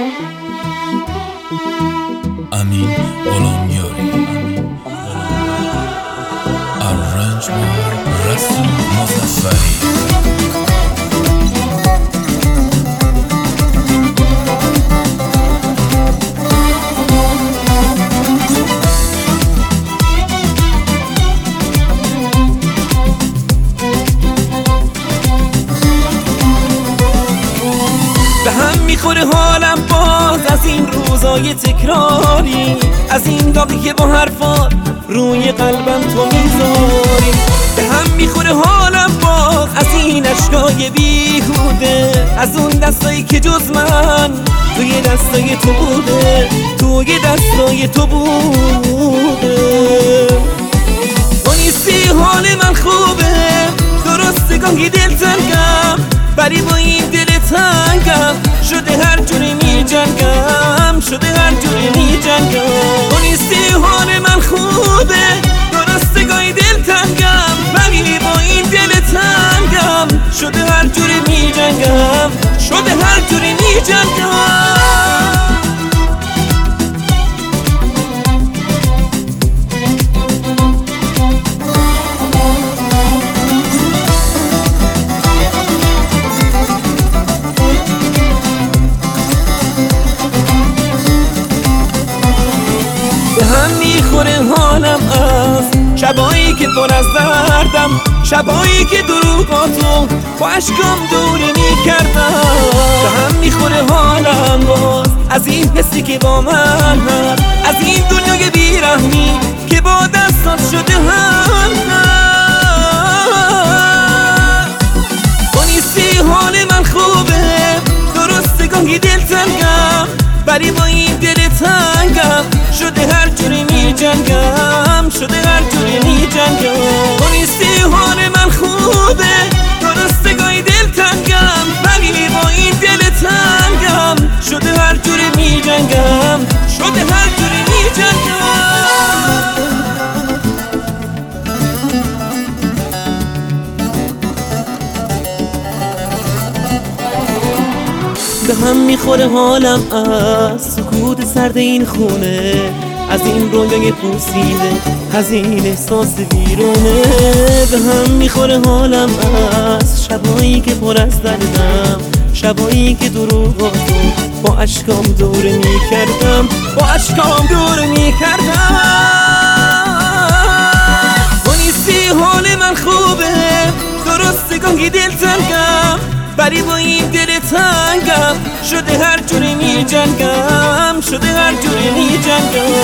امین غلامیاری ارنجبار رسول مظفری. به هم میخوره حالم باز از این روزای تکراری، از این داغی که با حرفات روی قلبم تو میذاری. به هم میخوره حالم باز از این اشکای بیهوده، از اون دستایی که جز من توی دستای تو بوده، توی دستای تو بوده. تو نیستی حال من خوبه، درسته گاهی دلتنگم، ولی با این دل تنگم شده هر جوری می جنگم، شده هر جوری می جنگم. تو نیستی حال من خوبه، درسته گاهی دل تنگم، ولی با این دل تنگم شده هر جوری می جنگم، شده هر جوری می جنگم. هم میخوره حالم از شبایی که پر از دردم، شبایی که دروغاتو با عشقم دوره میکردم. به هم میخوره حالم باز از این حسی که با من هست، از این دنیای بیرحمی که با دستات شده هم. تو نیستی حال من خوبه، درسته گاهی دلتنگم، ولی با این دل تنگم شده هر جوری می جنگم، شده هر جوری می جنگم. تو نیستی حال من خوبه، درسته گاهی دل تنگم، ولی با این دل تنگم شده هر جوری می جنگم، شده هر جوری می جنگم. به هم میخوره حالم از سکوت سرد این خونه، از این رویای پوسیده، از این احساس بیرونه. به هم میخوره حالم از شبایی که پر از دردم، شبایی که دروغاتو با عشقام دوره میکردم، با عشقام دوره میکردم. تو نیستی حال من خوبه، درسته گاهی دلتنگم، ولی با این دل تنگم شده هر جوری می جنگم، شده هر جوری می جنگم.